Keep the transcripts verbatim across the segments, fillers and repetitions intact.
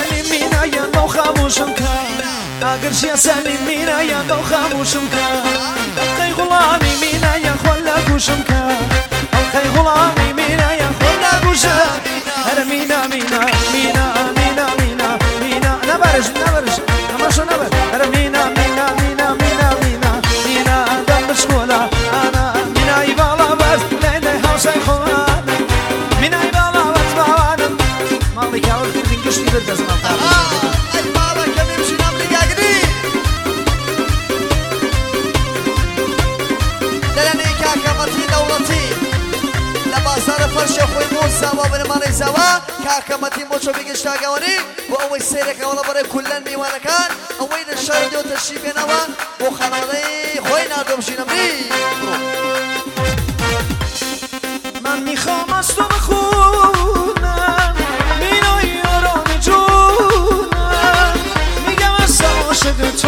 سلیم مینا یا دو خاموشم کرد اگر سلیم مینا یا دو خاموشم کرد خی غلامی مینا یا خلا گوشم کرد خی غلامی مینا یا خلا گوشم هر مینا مینا مینا مینا مینا مینا نبرش نبرش نبرش نبر هر مینا مینا مینا مینا مینا مینا دم بشکولا انا مینا ایوالا بس لینه هاوسای خوانا مینا ایوالا بس باوانم مالی کاور کردین گشتی بردز مالتا ای بابا کمی بشین امریکا گری دلنی کاکمتی دولتی لباسار فرش خوی موسا و برمان زوا کاکمتی موچو بگشتا گوانی و اوی سیر کولا برای کلن میوانه کان اوی در شاید و تشریف نوان و خانواده خوی نردم بشین امریکا من میخوام از تو بخونم مینای آرام جونم میگم از عاشق تو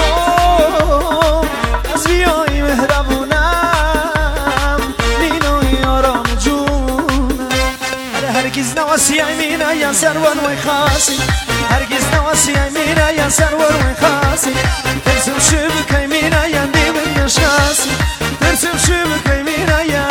از ریای مهربونم مینای آرام جونم هرگز نواسی مینا یا سرور وی خاصی هرگز نواسی مینا یا سرور وی خاصی ترسم شب کی مینا یا دیو نشاسی ترسم شب کی مینا یا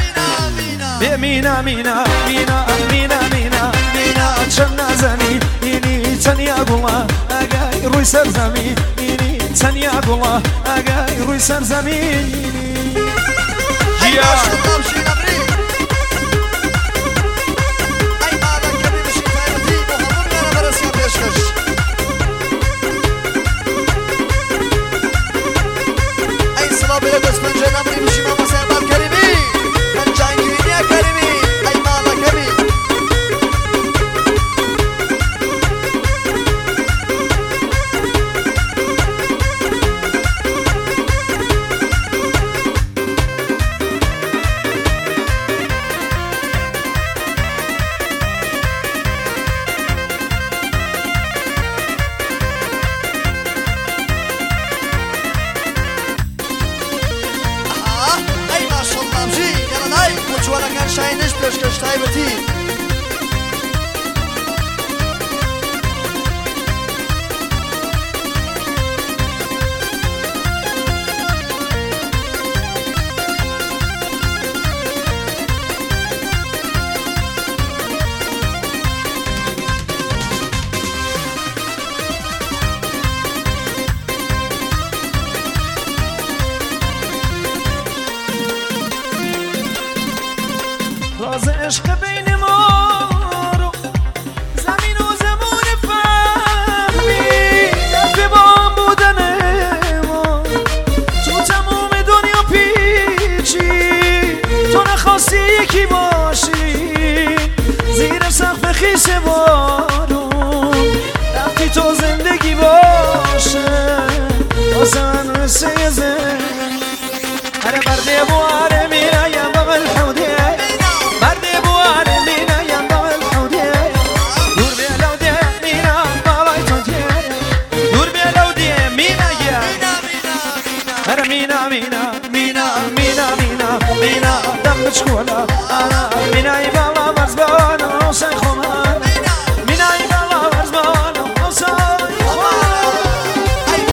مینا مینا مینا مینا مینا مینا چند نزنی اینی تنیا گلا اگه روی سر زمین اینی تنیا گلا اگه روی سر زمین ای ماشالله بشین امریکا ای بابا کمی بشین تایبتی و همون میانه برسی هم پیشکش ای سلا بره دست پنجه نمری بشیم اما سیمال کریمی پنجانگیرینی کریمی ای مالا کمی ولا كان شاينش بيشكش تايبتي راز عشق بین ما رو زمین و زمان فهمی دفع با هم بودن ما تو تمام دنیا پیچی تو نخواستی یکی باشی زیر سقف خیس بارون رفتی تو زندگی باشه واسن مثل زن هر برده بواره میرایم بغل حوده مینا مینا مینا مینا مینا مینا دم بشکولا انا مینا ایوالا مرزبان و سنخو